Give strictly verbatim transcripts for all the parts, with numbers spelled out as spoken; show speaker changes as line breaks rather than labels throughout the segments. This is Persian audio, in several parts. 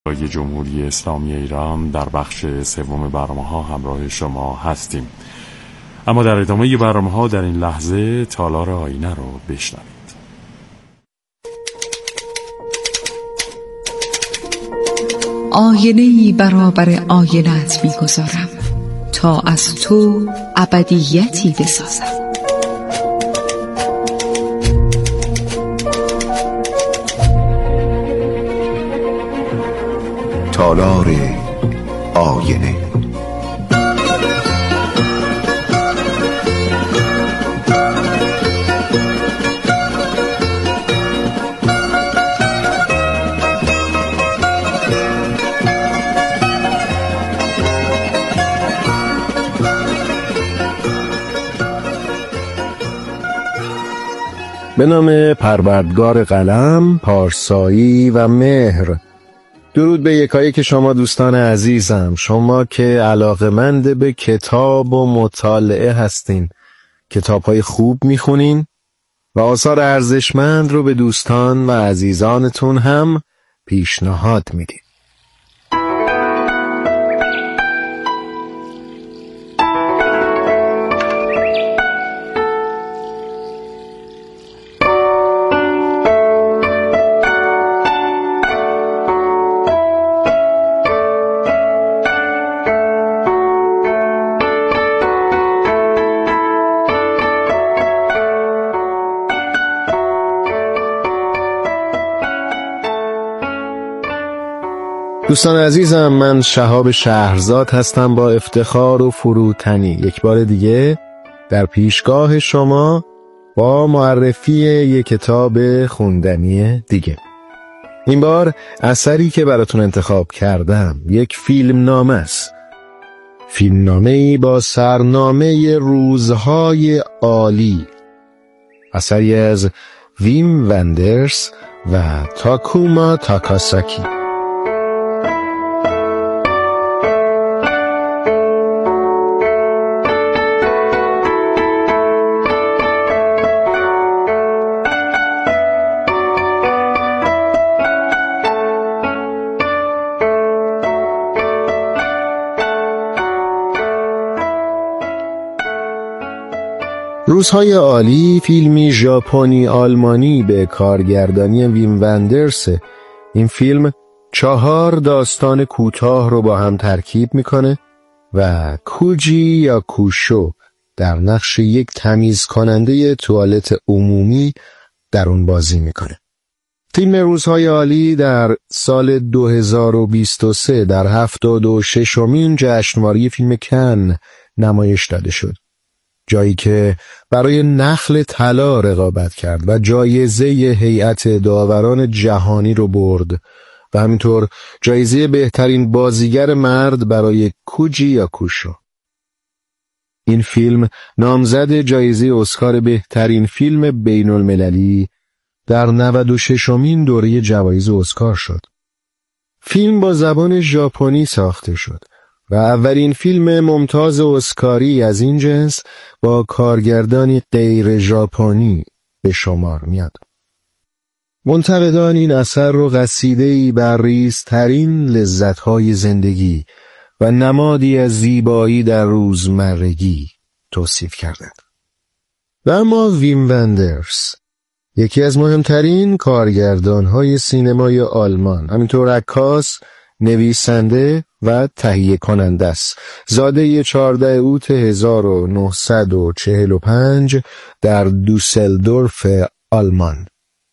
جمهوری اسلامی ایران در بخش سوم برنامه‌ها همراه شما هستیم. اما در ادامه برنامه‌ها در این لحظه تالار آینه رو بشنوید.
آینه‌ای برابر آینه‌ات می‌گذارم تا از تو ابدیتی بسازم.
تالار آینه.
به نام پروردگار قلم، پارسایی و مهر. درود به یکایک شما دوستان عزیزم، شما که علاقه‌مند به کتاب و مطالعه هستین، کتاب‌های خوب میخونین و آثار ارزشمند رو به دوستان و عزیزانتون هم پیشنهاد میدین. دوستان عزیزم، من شهاب شهرزاد هستم با افتخار و فروتنی یک بار دیگه در پیشگاه شما با معرفی یک کتاب خوندنی دیگه. این بار اثری که براتون انتخاب کردم یک فیلم نامه است. فیلم نامه‌ای با سرنامه روزهای عالی، اثری از ویم وندرس و تاکوما تاکاساکی. روزهای عالی فیلمی ژاپنی آلمانی به کارگردانی ویم وندرس. این فیلم چهار داستان کوتاه رو با هم ترکیب میکنه و کوجی یا کوشو در نقش یک تمیز کننده توالت عمومی در اون بازی میکنه. فیلم روزهای عالی در سال دو هزار و بیست و سه در هفتاد و ششمین جشنواره فیلم کن نمایش داده شد، جایی که برای نخل طلا رقابت کرد و جایزه هیئت داوران جهانی رو برد و همینطور جایزه بهترین بازیگر مرد برای کوجی یا کوشو. این فیلم نامزد جایزه اسکار بهترین فیلم بین المللی در نود و ششمین دوره جوایز اسکار شد. فیلم با زبان ژاپنی ساخته شد و اولین فیلم ممتاز اسکاری از این جنس با کارگردانی غیر ژاپنی به شمار میاد. منتقدان این اثر رو قصیده‌ای برریزترین لذت‌های زندگی و نمادی از زیبایی در روزمرگی توصیف کردند. و اما ویم وندرس، یکی از مهمترین کارگردان‌های سینمای آلمان، همینطور عکاس، نویسنده و تهیه کننده است. زاده چهاردهم اوت هزار و نهصد و چهل و پنج در دوسلدورف آلمان.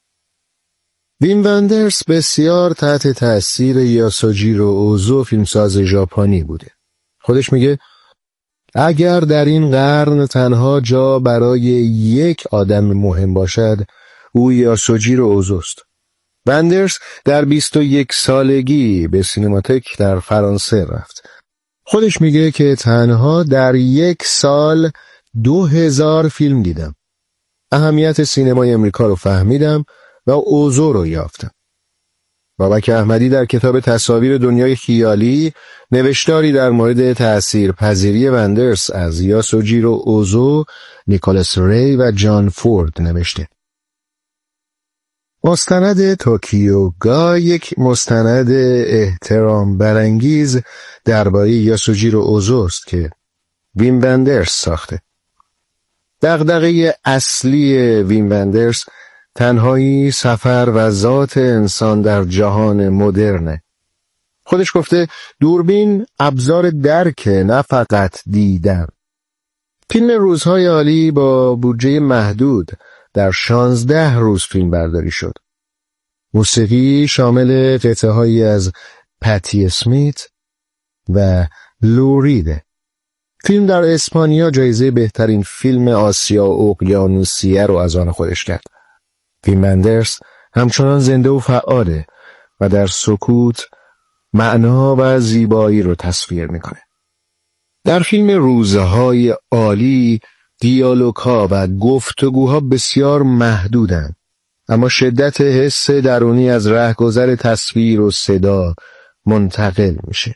ویم وندرس بسیار تحت تأثیر یاسوجیرو اوزو فیلمساز ژاپنی بوده. خودش میگه اگر در این قرن تنها جا برای یک آدم مهم باشد، او یاسوجیرو اوزوست. وندرس در بیست و یک سالگی به سینماتک در فرانسه رفت. خودش میگه که تنها در یک سال دو هزار فیلم دیدم. اهمیت سینمای امریکا رو فهمیدم و اوزو رو یافتم. بابک احمدی در کتاب تصاویر دنیای خیالی نوشتاری در مورد تأثیرپذیری وندرس از یاسوجیرو اوزو، نیکولاس ری و جان فورد نوشته. مستند توکیو گای یک مستند احترام برانگیز درباره یاسوجیرو اوزو است که ویم وندرس ساخته. دغدغه اصلی ویم وندرس تنهایی، سفر و ذات انسان در جهان مدرنه. خودش گفته دوربین ابزار درک، نه فقط دیدن. فیلم روزهای عالی با بودجه محدود در شانزده روز فیلم برداری شد. موسیقی شامل قطعه هایی از پتی اسمیت و لو ریده. فیلم در اسپانیا جایزه بهترین فیلم آسیا اقیانوسیه رو از آن خودش کرد. ویم وندرس همچنان زنده و فعاله و در سکوت معنا و زیبایی رو تصویر میکنه. در فیلم روزهای عالی دیالوگ‌ها و گفتگوها بسیار محدودند، اما شدت حس درونی از رهگذر تصویر و صدا منتقل میشه.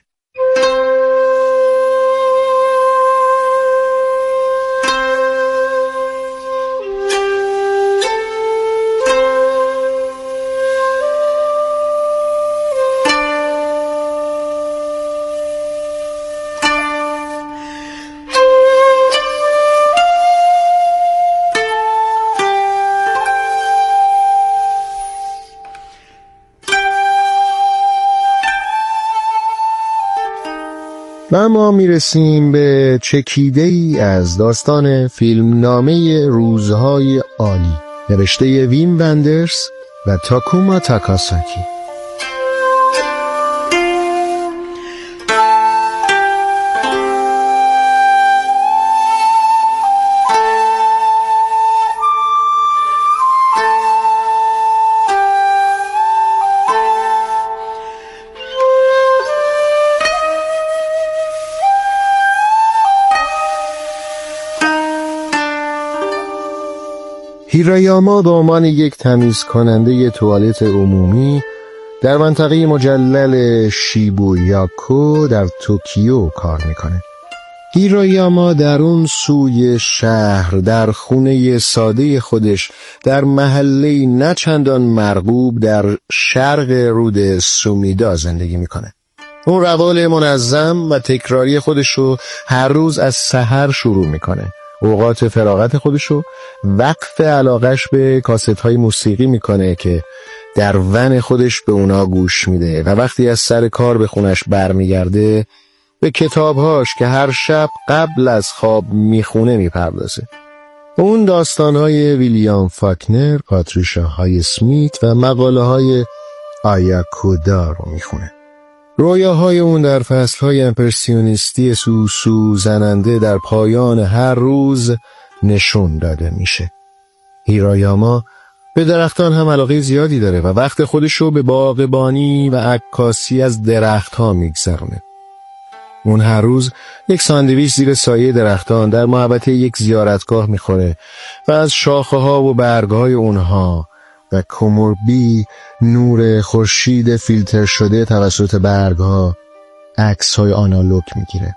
و ما میرسیم به چکیده ای از داستان فیلمنامه روزهای عالی، نوشته ویم وندرس و تاکوما تاکاساکی. هیرایاما به عنوان یک تمیز کننده توالت عمومی در منطقه مجلل شیبویاکو در توکیو کار میکنه. هیرایاما در اون سوی شهر در خونه ساده خودش در محله نه چندان مرغوب در شرق رود سومیدا زندگی میکنه. اون روال منظم و تکراری خودشو هر روز از سحر شروع میکنه. اوقات فراغت خودشو وقف علاقش به کاست‌های موسیقی میکنه که در ون خودش به اونا گوش میده و وقتی از سر کار به خونش برمیگرده به کتابهاش که هر شب قبل از خواب میخونه میپردازه. اون داستانهای ویلیام فاکنر، پاتریشا های سمیت و مقاله های آیاکودا رو میخونه. رویاهای اون در فصلهای امپرسیونیستی سوسو زننده در پایان هر روز نشون داده میشه. هیرایاما به درختان هم علاقه زیادی داره و وقت خودشو به باغبانی و عکاسی از درختها میگذرونه. اون هر روز یک ساندویچ زیر سایه درختان در محوطه یک زیارتگاه میخوره و از شاخه ها و برگ های اونها و کوموربی نور خورشید فیلتر شده توسط برگها عکس های آنالوگ میگیره.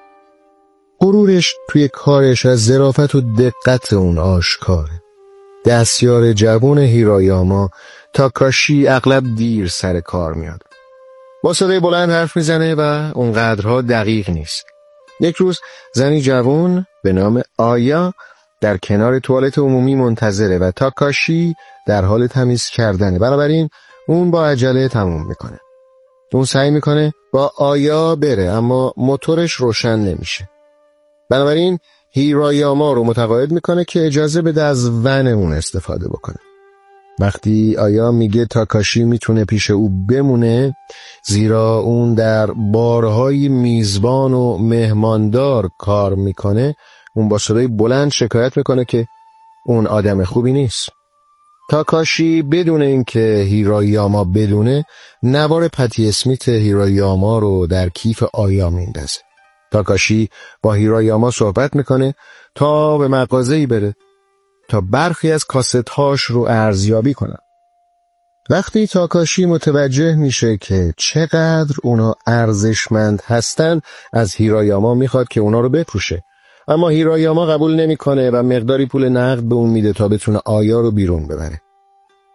غرورش توی کارش از ظرافت و دقت اون آشکاره. دستیار جوان هیرایاما تاکاشی اغلب دیر سر کار میاد. با صدای بلند حرف میزنه و اونقدرها دقیق نیست. یک روز زنی جوان به نام آیا در کنار توالت عمومی منتظره و تاکاشی در حال تمیز کردنه. بنابراین اون با عجله تموم میکنه. اون سعی میکنه با آیا بره اما موتورش روشن نمیشه. بنابراین هیرایاما رو متقاعد میکنه که اجازه بده از ون اون استفاده بکنه. وقتی آیا میگه تاکاشی میتونه پیش او بمونه زیرا اون در بارهای میزبان و مهماندار کار میکنه، اون با صدای بلند شکایت میکنه که اون آدم خوبی نیست. تاکاشی بدون اینکه هیرایاما بدونه نوار پتی اسمیت هیرایاما رو در کیف آیا میندازه. تاکاشی با هیرایاما صحبت میکنه تا به مغازه‌ای بره تا برخی از کاست‌هاش رو ارزیابی کنن. وقتی تاکاشی متوجه میشه که چقدر اونا ارزشمند هستن از هیرایاما میخواد که اونا رو بفروشه، اما هیرایاما قبول نمیکنه و مقداری پول نقد به اون میده تا بتونه آیا رو بیرون ببره.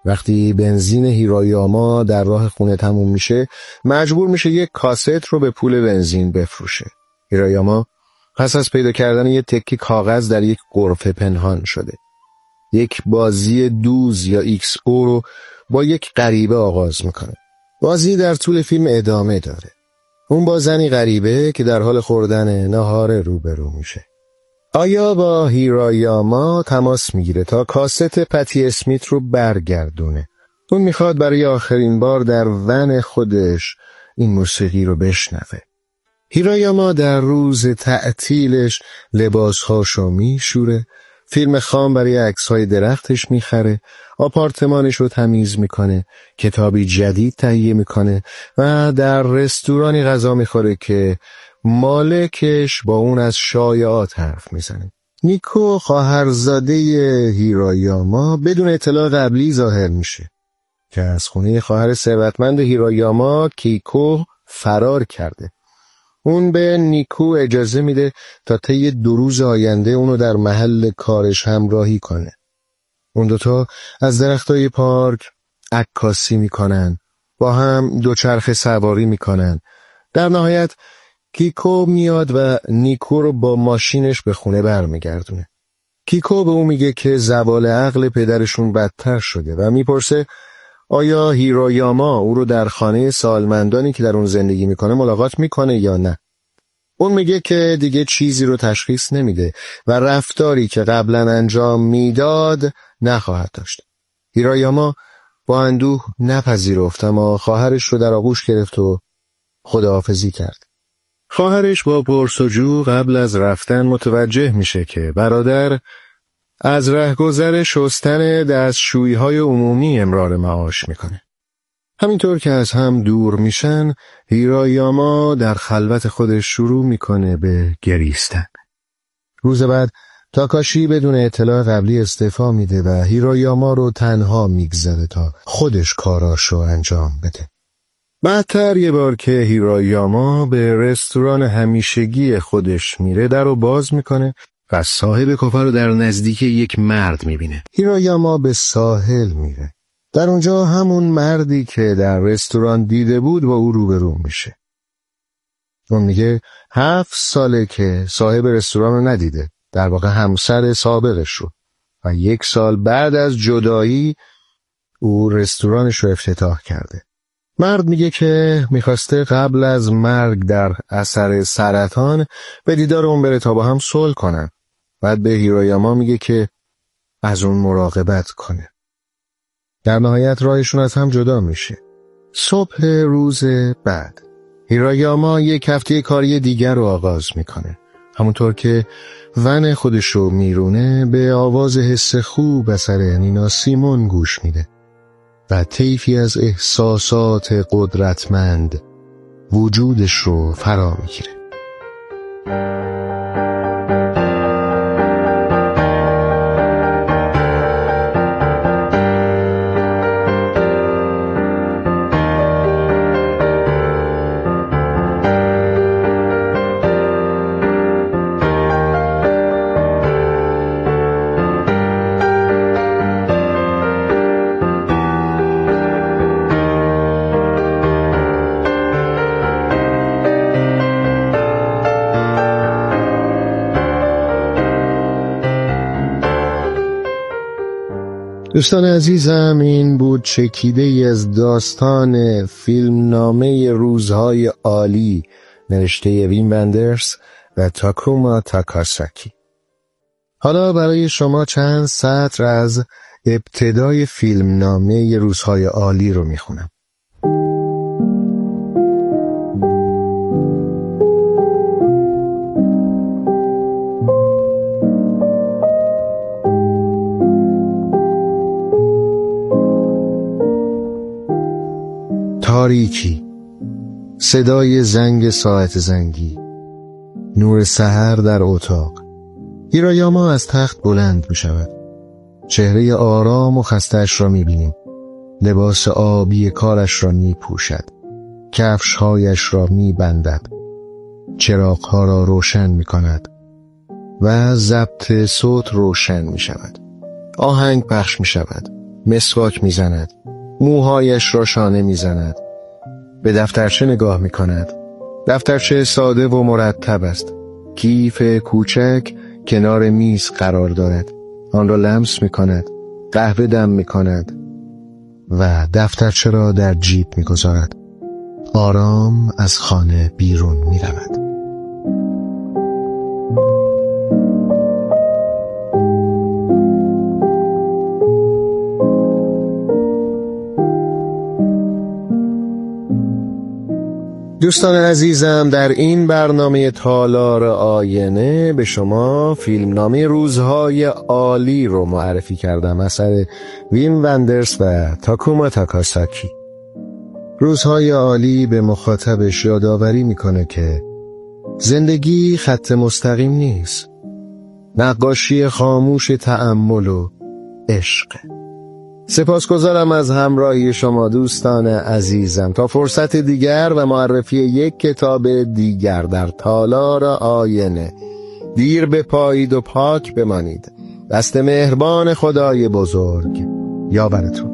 وقتی بنزین هیرویاما در راه خونه تموم میشه، مجبور میشه یک کاست رو به پول بنزین بفروشه. هیرویاما پس از پیدا کردن یک تکه کاغذ در یک غرفه پنهان شده. یک بازی دوز یا ایکس او رو با یک غریبه آغاز میکنه. بازی در طول فیلم ادامه داره. اون با زنی غریبه که در حال خوردن ناهار روبرو میشه. آیا با هیرویاما تماس میگیره تا کاست پتی اسمیت رو برگردونه. اون میخواد برای آخرین بار در ون خودش این موسیقی رو بشنوه. هیرویاما در روز تعطیلش لباسهاشو میشوره، فیلم خام برای عکس‌های درختش میخره، آپارتمانش رو تمیز میکنه، کتابی جدید تهیه میکنه و در رستورانی غذا میخوره که مالکش با اون از شایعات حرف میزنه. نیکو خواهرزاده هیرویاما بدون اطلاع قبلی ظاهر میشه که از خونه خواهر ثروتمند هیرویاما کیکو فرار کرده. اون به نیکو اجازه میده تا طی دو روز آینده اونو در محل کارش همراهی کنه. اون دوتا از درختای پارک عکاسی میکنن، با هم دوچرخه سواری میکنن. در نهایت کیکو میاد و نیکو رو با ماشینش به خونه برمیگردونه. کیکو به اون میگه که زوال عقل پدرشون بدتر شده و میپرسه آیا هیرویاما او رو در خانه سالمندانی که در اون زندگی میکنه ملاقات میکنه یا نه. اون میگه که دیگه چیزی رو تشخیص نمیده و رفتاری که قبلا انجام میداد نخواهد داشت. هیرویاما با اندوه نپذیرفت اما خواهرش رو در آغوش گرفت و خداحافظی کرد. خواهرش با پرسجو قبل از رفتن متوجه میشه که برادر از رهگذر شستن دستشویی‌های عمومی امرار معاش میکنه. همینطور که از هم دور میشن، هیرویاما در خلوت خودش شروع میکنه به گریستن. روز بعد تاکاشی بدون اطلاع قبلی استعفا میده و هیرویاما رو تنها میگذاره تا خودش کاراشو انجام بده. بعدتر یه بار که هیرویاما به رستوران همیشگی خودش میره، در رو باز میکنه و صاحب کافه رو در نزدیکی یک مرد میبینه. هیرویاما به ساحل میره. در اونجا همون مردی که در رستوران دیده بود با او روبرو میشه. اون میگه هفت ساله که صاحب رستوران رو ندیده، در واقع همسر سابقش رو، و یک سال بعد از جدایی او رستورانش رو افتتاح کرده. مرد میگه که میخواسته قبل از مرگ در اثر سرطان به دیدار اون بره تا با هم صلح کنن. بعد به هیرویاما میگه که از اون مراقبت کنه. در نهایت راهشون از هم جدا میشه. صبح روز بعد هیرویاما یک هفته کاری دیگر رو آغاز میکنه. همونطور که ون خودشو میرونه به آواز حس خوب اثر نینا سیمون گوش میده و طیفی از احساسات قدرتمند وجودش رو فرا میگیره. دوستان عزیزم، این بود چکیده ای از داستان فیلم نامه روزهای عالی نوشته ویم وندرس و تاکوما تاکاساکی. حالا برای شما چند سطر از ابتدای فیلم نامه روزهای عالی رو میخونم. تاریکی، صدای زنگ ساعت زنگی، نور سحر در اتاق. هیرویاما از تخت بلند می شود. چهره آرام و خسته‌اش را می بینیم. لباس آبی کارش را می پوشد. کفش‌هایش را می بندد. چراغ‌ها را روشن می کند و ضبط صوت روشن می شود. آهنگ پخش می شود. مسواک میزند، موهایش را شانه میزند، به دفترچه نگاه میکند. دفترچه ساده و مرتب است. کیف کوچک کنار میز قرار دارد. آن را لمس میکند، قهوه دم میکند و دفترچه را در جیب میگذارد. آرام از خانه بیرون میرود. دوستان عزیزم، در این برنامه تالار آینه به شما فیلمنامه روزهای عالی رو معرفی کردم، اثر ویم وندرس و تاکوما تاکاساکی. روزهای عالی به مخاطبش یادآوری میکنه که زندگی خط مستقیم نیست، نقاشی خاموش تأمل و عشق. سپاسگزارم از همراهی شما دوستان عزیزم. تا فرصت دیگر و معرفی یک کتاب دیگر در تالار آینه، دیر بپایید و پاک بمانید. دست مهربان خدای بزرگ یاورتون.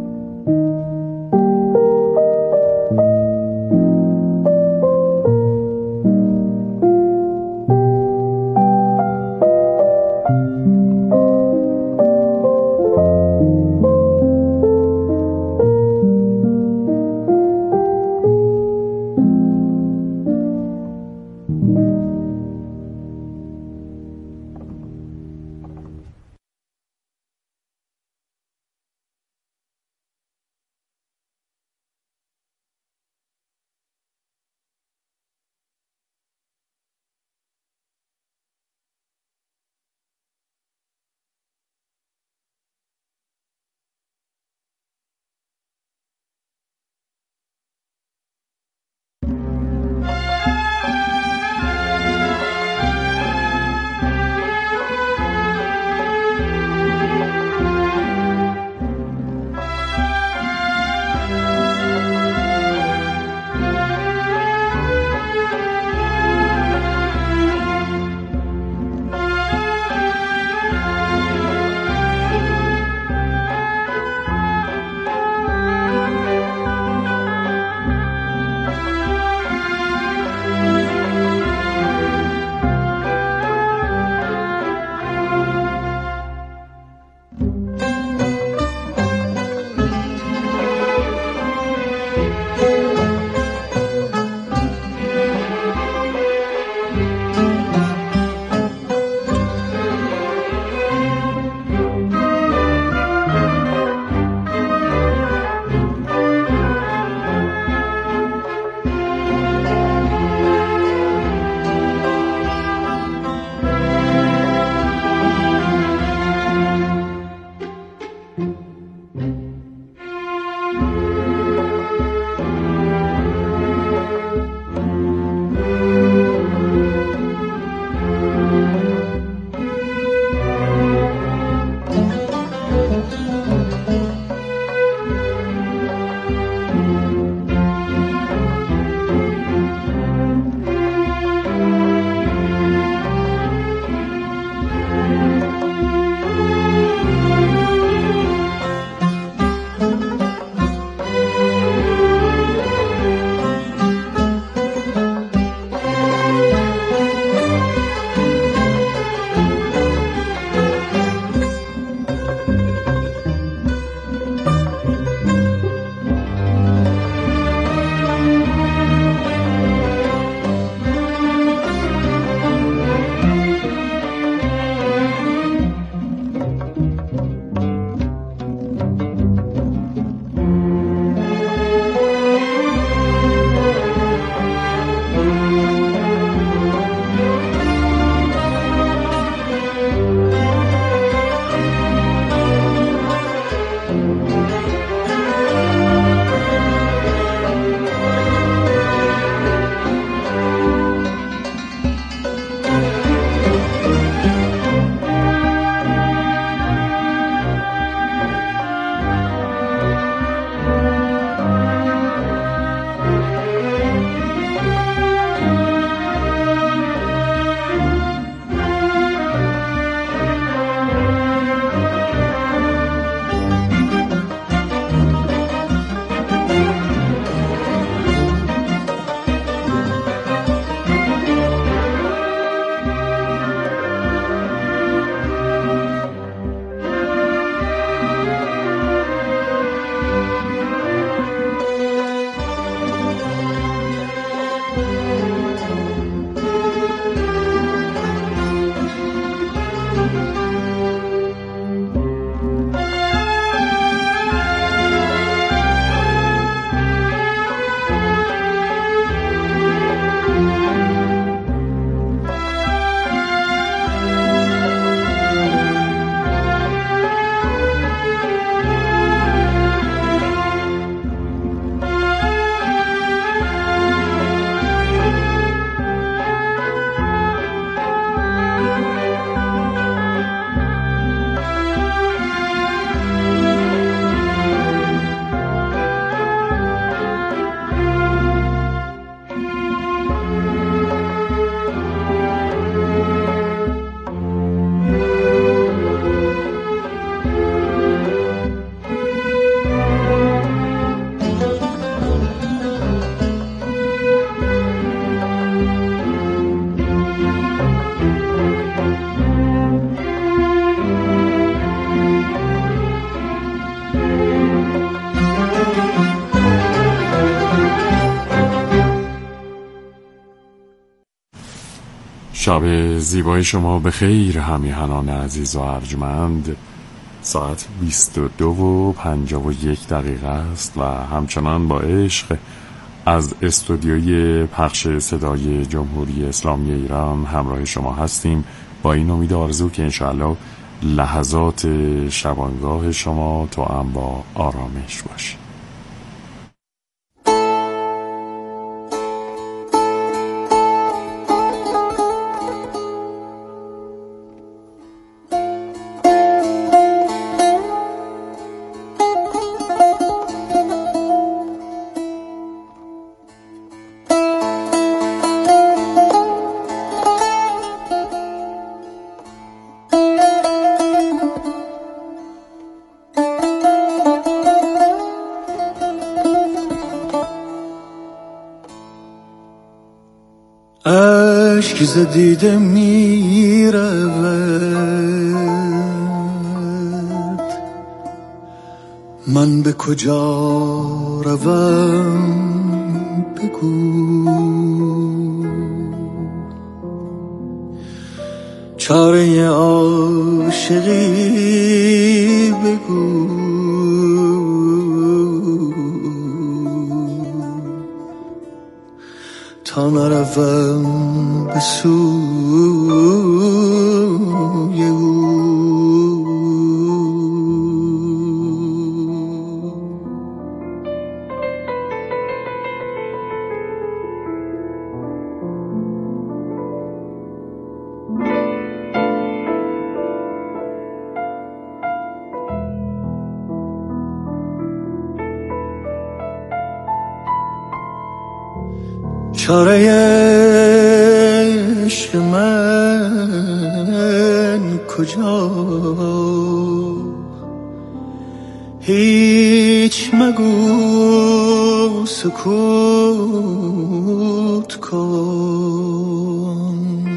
شب زیبای شما به خیر همیهنان عزیز و ارجمند. ساعت بیست و دو و پنجاه و یک دقیقه است و همچنان با عشق از استودیوی پخش صدای جمهوری اسلامی ایران همراه شما هستیم، با این امید آرزو که انشاءالله لحظات شبانگاه شما تو هم با آرامش باشه.
اشک ز دیده می رود، من به کجا روم بگو، چاره عاشقی بگو، تا نروم به سوی او. چاره عشق من کجا، هیچ مگو سکوت کن،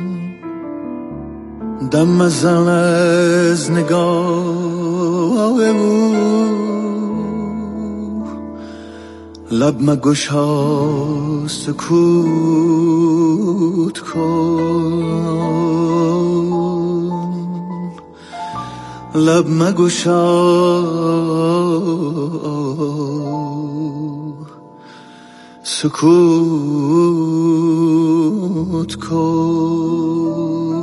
دم مزن از نگاه او، لب مگشا سکوت کن، لب مگشا سکوت کن.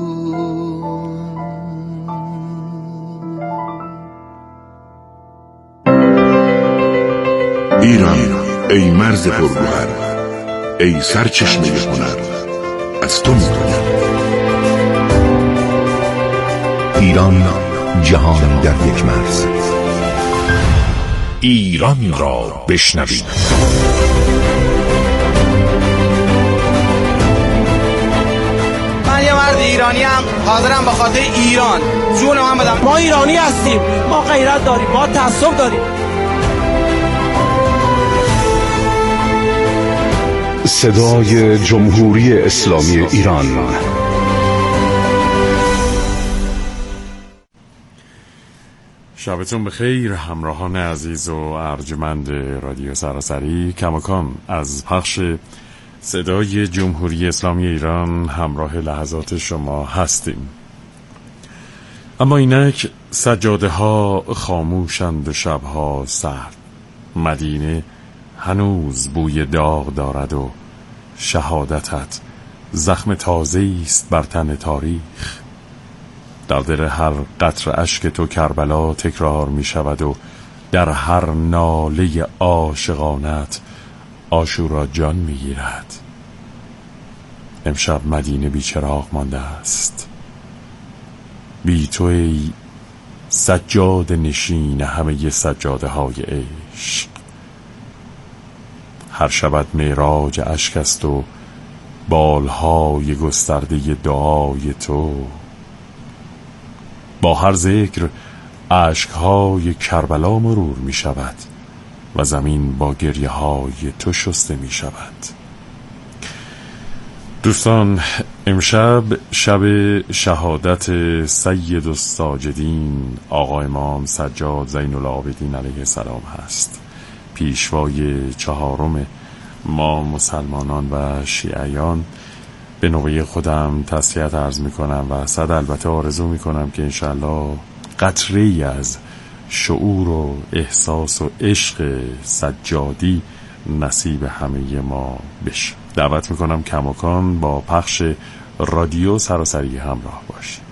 ایران ای مرز پرگوهر، ای سرچشمه هنر، از تو می‌رویم. ایران جهان در یک مرز. ایران را بشنوید.
من یه مرد ایرانی ام، حاضرم به خاطر ایران جون من بدم.
ما ایرانی هستیم، ما غیرت داریم، ما تعصب داریم.
صدای جمهوری اسلامی ایران.
شبتون بخیر همراهان عزیز و ارجمند رادیو سراسری. کماکان از پخش صدای جمهوری اسلامی ایران همراه لحظات شما هستیم. اما اینک سجاده ها خاموشند و شبها سرد، مدینه هنوز بوی داغ دارد و شهادتت زخم تازه‌ای است بر تن تاریخ. در دل هر قطره اشک تو کربلا تکرار می شود و در هر ناله عاشقانت عاشورا جان می گیرد. امشب مدینه بی چراغ مانده است، بی تو ای سجاد نشین همه سجاده های عشق. هر شبت معراج اشک است و بالهای گسترده دعای تو. با هر ذکر اشکهای کربلا مرور می شود و زمین با گریه های تو شسته می شود. دوستان، امشب شب شهادت سید الساجدین آقا امام سجاد زین العابدین علیه السلام هست، پیشوای چهارم ما مسلمانان و شیعیان. به نوبه خودم تسلیت عرض میکنم و صد البته آرزو میکنم که انشالله قطره‌ای از شعور و احساس و عشق سجادی نصیب همه ما بشه. دعوت میکنم کماکان با پخش رادیو سراسری همراه باشید.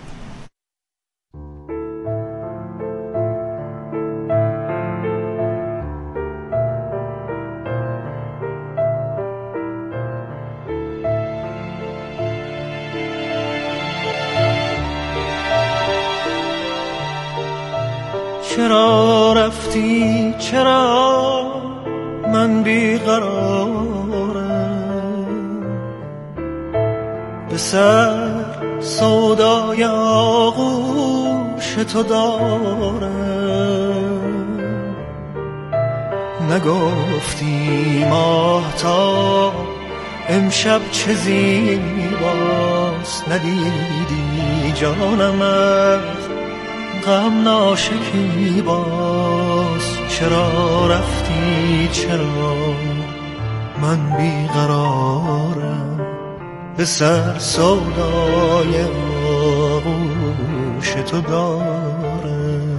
چرا رفتی چرا من بیقرارم، به سر سودای آغوش تو دارم. نگفتی ماهتاب امشب چه زیباست، ندیدی جانم از غم ناشکی باز. چرا رفتی چرا من بیقرارم، به سر سودای آغوش تو دارم.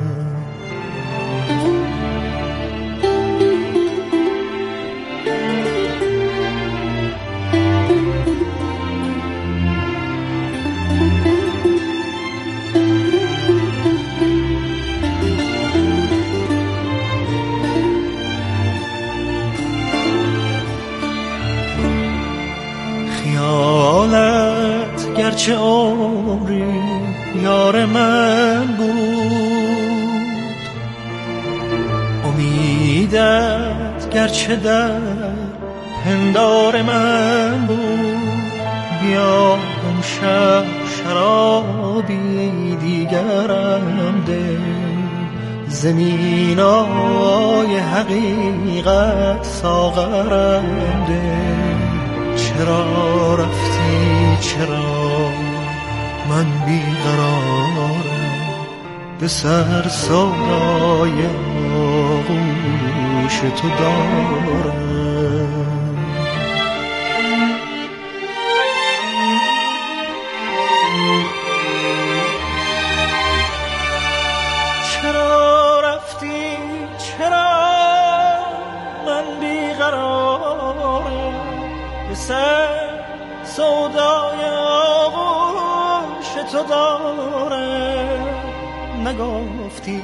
خیالت گرچه عمری یار من بود، امیدت گرچه در پندار من بود. بیا امشب شرابی دیگرم ده، زمینای حقیقت ساغرم ده. چرا رفتی چرا من بیقرارم، به سر سودای آغوش تو دارم. چرا رفتی چرا من بیقرارم، به سر سودای آغوش تو دارم. نگفتی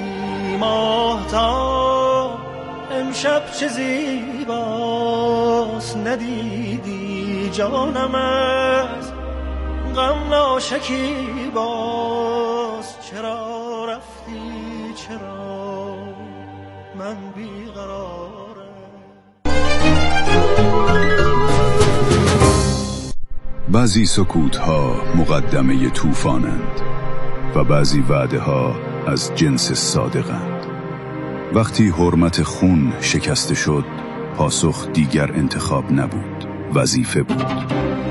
ماهتاب امشب چه زیباست، ندیدی جانم از غم ناشکی باز. چرا رفتی چرا من بیقرارم.
بعضی سکوت‌ها مقدمه طوفانند و بعضی وعده‌ها از جنس صادقند. وقتی حرمت خون شکسته شد، پاسخ دیگر انتخاب نبود، وظیفه بود.